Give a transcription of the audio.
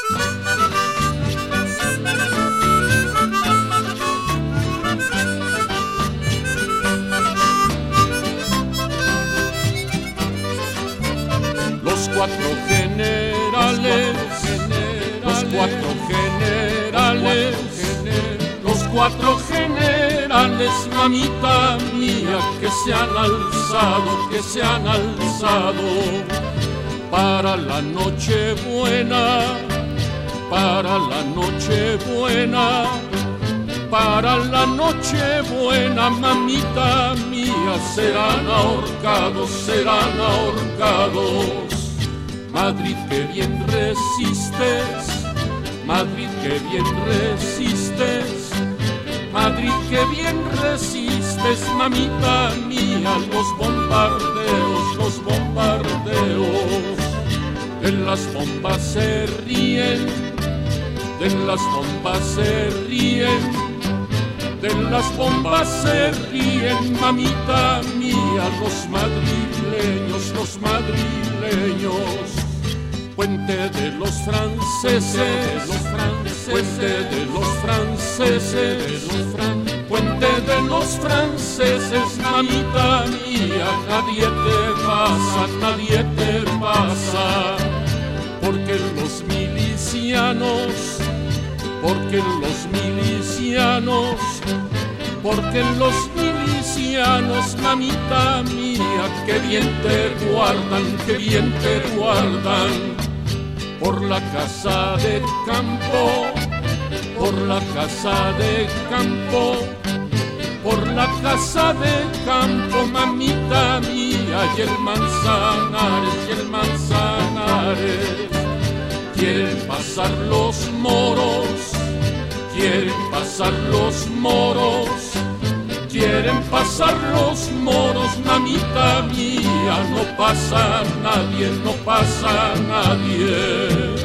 Los cuatro generales, los cuatro generales, los cuatro generales, mamita mía, que se han alzado para la noche buena, para la noche buena, para la noche buena, mamita mía, serán ahorcados, serán ahorcados. Madrid, que bien resistes, Madrid, que bien resistes, Madrid, que bien resistes, mamita mía, los bombardeos, los bombardeos. De las bombas se ríen, de las bombas se ríen, de las bombas se ríen, mamita mía, los madrileños, los madrileños. Puente de los franceses, puente de los franceses, puente de los franceses, mamita mía, nadie te pasa, nadie te pasa, porque los milicianos, porque los milicianos, porque los milicianos, mamita mía, que bien te guardan, que bien te guardan. Por la casa de campo, por la casa de campo, por la casa de campo, mamita mía, y el Manzanares, y el Manzanares. Quieren pasar los moros, quieren pasar los moros, quieren pasar los moros, mamita mía, no pasa nadie, no pasa nadie.